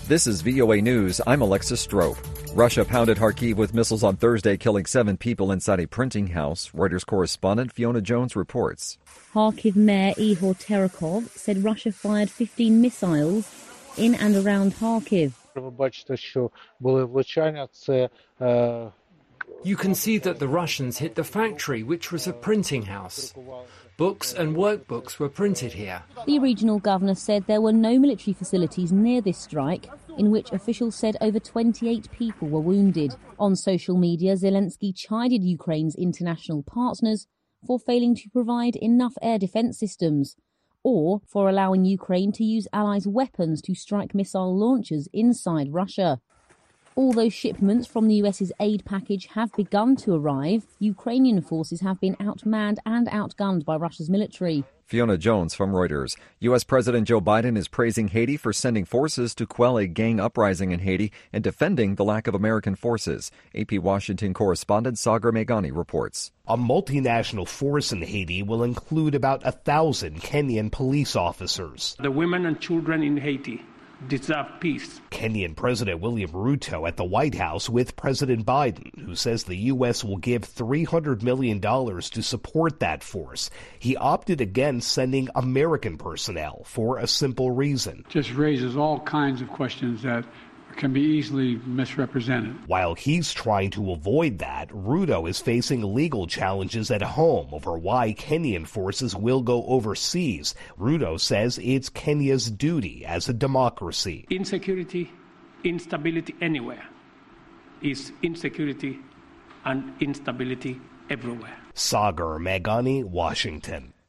This is VOA News. I'm Alexis Strope. Russia pounded Kharkiv with missiles on Thursday, killing 7 people inside a printing house. Reuters correspondent Fiona Jones reports. Kharkiv Mayor Ihor Terekov said Russia fired 15 missiles in and around Kharkiv. You can see that the Russians hit the factory, which was a printing house. Books and workbooks were printed here. The regional governor said there were no military facilities near this strike, in which officials said over 28 people were wounded. On social media, Zelensky chided Ukraine's international partners for failing to provide enough air defence systems, or for allowing Ukraine to use allies' weapons to strike missile launchers inside Russia. Although shipments from the US's aid package have begun to arrive, Ukrainian forces have been outmanned and outgunned by Russia's military. Fiona Jones from Reuters. U.S. President Joe Biden is praising Haiti for sending forces to quell a gang uprising in Haiti and defending the lack of American forces. AP Washington correspondent Sagar Meghani reports. A multinational force in Haiti will include about 1,000 Kenyan police officers. The women and children in Haiti deserve peace. Kenyan President William Ruto at the White House with President Biden, who says the U.S. will give $300 million to support that force. He opted against sending American personnel for a simple reason. Just raises all kinds of questions that can be easily misrepresented. While he's trying to avoid that, Ruto is facing legal challenges at home over why Kenyan forces will go overseas. Ruto says it's Kenya's duty as a democracy. Insecurity, instability anywhere is insecurity and instability everywhere. Sagar Meghani, Washington.